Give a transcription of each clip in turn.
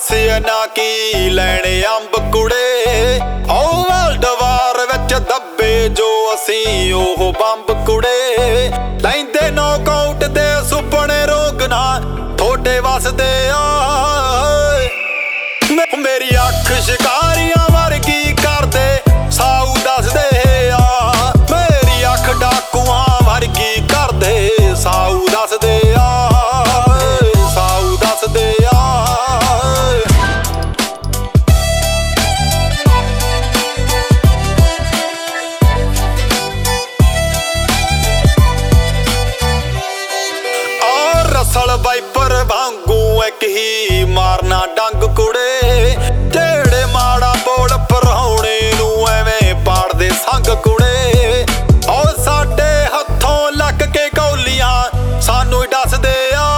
ना की लैने अंब कुड़े ओ वर्ल्ड वार विच दब्बे जो असी ओह बंब कुड़े लैंदे नॉकआउट दे सुपने रोगना थोड़े वसदे मेरी अख शिकारियां वर्गी करदे साऊ दसदे मेरी अख डाकुआं वर्गी करदे साऊ दसदे साऊ दसदे रसल वाइपर वांगू एक ही मारना डंग कुड़े जेड़े माड़ा बोल पराउणे नूं एवें पाड़दे संग कुड़े और साडे हत्थों लग के कौलियां सानू दसदे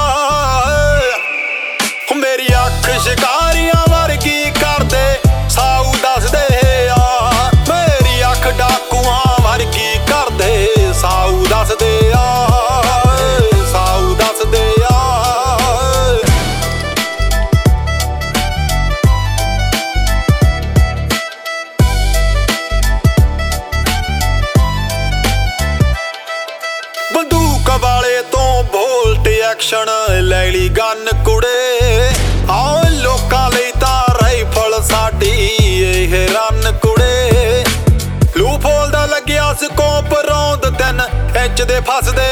मेरी अख शिकारियां वर्गी करदे साऊ दसदे मेरी अख डाकुआं वर्गी करदे साऊ दसदे साऊ दसदे बंदूक वाले तो बोल्ट एक्शन लैली गन कुड़े आओ लोकां लई तां राइफल साडी एह रन कुड़े लूपोल दा लग्या स्कोप रौंद 3 इंच दे फसदे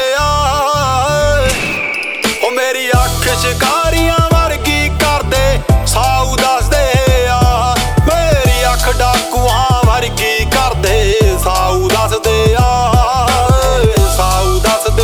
ओ मेरी अख शिकारियां वर्गी करदे साऊ दसदे मेरी अख डाकुआं वर्गी करदे साऊ दसदे साऊ दसदे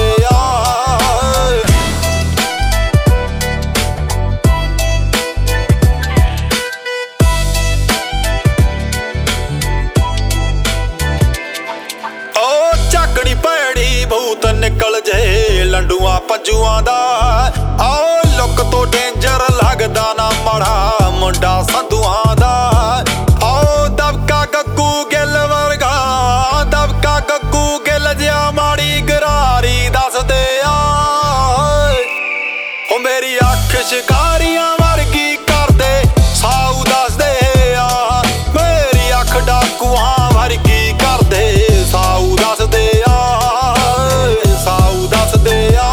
झकड़ी भैड़ी भूत निकल जे लंडुआ पंजुआं दा आओ लुक तो डेंजर लगदा ना माड़ा मुंडा संधुआं दा आओ दबका गग्गू गिल वर्गा दबका गग्गू गिल जिहा माड़ी गरारी दसदे ओ मेरी अख शिकारियां वर्गी करदे साऊ दसदे मेरी अख डाकुआं वर्गी करदे साऊ दसदे साऊ दसदे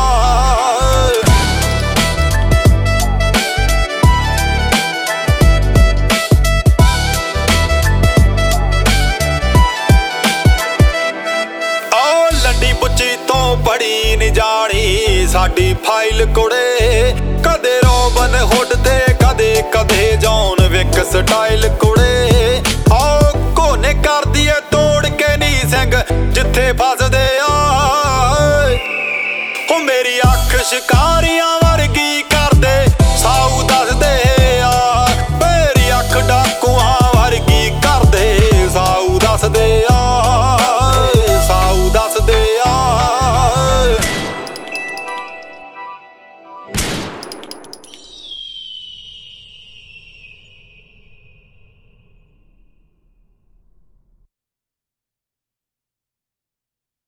लंडी बुच्ची तो बड़ी नी जानी साडी फाइल कुड़े कदे रोबन हुड ते कदे कदे जॉन विक स्टाइल कुड़े आओ कोने कर दिए तोड़ के नी सिंह जिथे फसदे ओ मेरी अख शिकारियां वर्गी